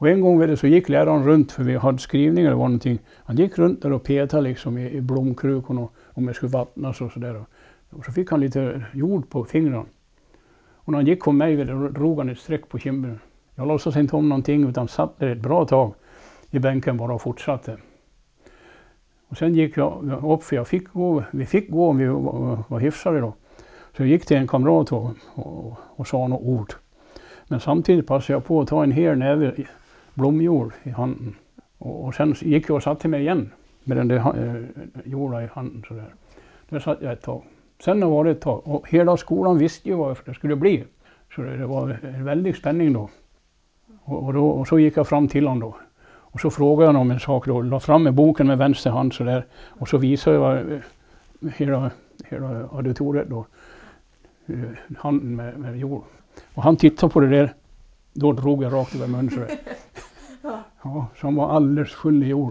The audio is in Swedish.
Och en gång vet du, så gick läraren runt, för vi hade skrivningar eller någonting. Han gick runt där och petade liksom i blomkrukon och om det skulle vattnas och sådär. Och så fick han lite jord på fingrarna. Och när han gick på mig vet du, då drog han ett streck på kinden. Jag låtsades inte om någonting utan satt där ett bra tag i bänken bara och fortsatte. Och sen gick jag upp, för vi fick gå om vi var hyfsade då. Så jag gick till en kamrat och sa något ord. Men samtidigt passade jag på att ta en hel näve blomjord i handen. Och sen gick jag och satte mig igen med den där jorden i handen sådär. Där satt jag ett tag. Sen var det ett tag. Och hela skolan visste ju vad det skulle bli. Så det var en väldig spänning då. Och så gick jag fram till honom då. Och så frågade jag om en sak då. La fram med boken med vänster hand sådär. Och så visade jag hela auditoriet då. Handen med jord. Och han tittade på det där. Då drog jag rakt över munnen sådär. Ja, så han var alldeles full i jord.